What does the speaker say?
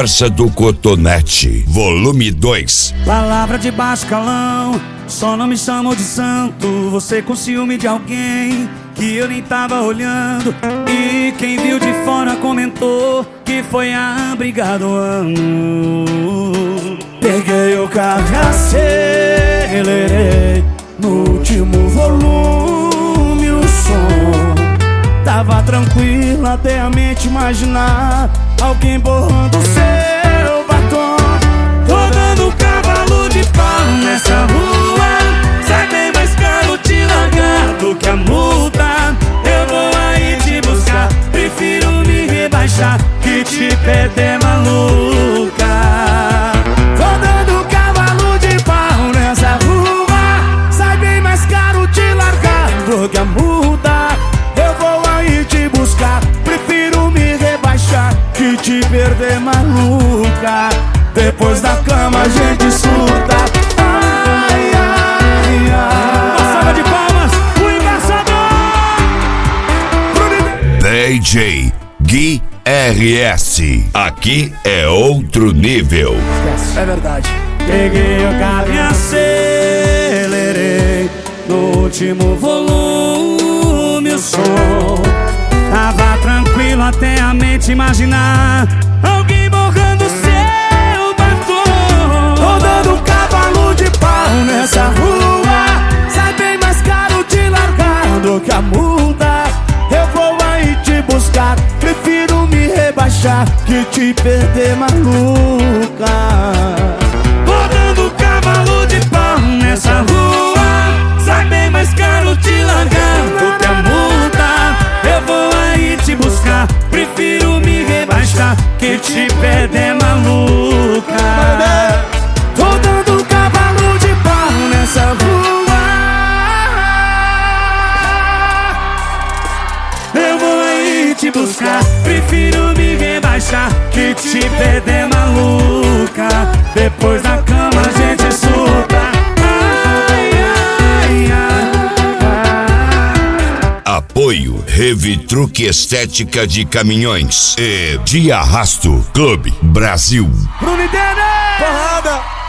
Força do Cotonete, volume 2. Palavra de baixo calão, só não me chamam de santo. Você com ciúme de alguém que eu nem tava olhando. E quem viu de fora comentou que foi a briga do ano. Peguei o carro e acelerei no último volume o som. Tava tranquilo até a mente imaginar alguém borrando o seu batom. Tô dando cavalo de pau nessa rua, sai bem mais caro te largar do que a multa. Eu vou aí te buscar, prefiro me rebaixar que te perder, maluca. Tô dando cavalo de pau nessa rua, sai bem mais caro te largar do que a multa. Eu vou aí te buscar, prefiro me rebaixar que te perder, maluca. Depois da cama a gente surta. Ai, ai, ai. Uma salva de palmas, o embaixador DJ Gui RS. Aqui é outro nível. É verdade. Peguei o carro e acelerei no último volume o som. Tava tranquilo até a mente imaginar alguém borrando seu batom. Tô dando cavalo de pau nessa rua, sai bem mais caro te largar do que a multa. Eu vou aí te buscar, prefiro me rebaixar que te perder, maluca. Tô dando cavalo de pau nessa rua, sai bem mais caro te largar do que a multa. Eu vou aí te buscar, prefiro me rebaixar que te perder, maluca. Tô dando cavalo de pau nessa rua, eu vou aí te buscar, prefiro me rebaixar que te perder, maluca. Depois da cama a gente surta. Apoio Revitruque Estética de Caminhões e De Arrasto Clube Brasil. Brunidene! Porrada!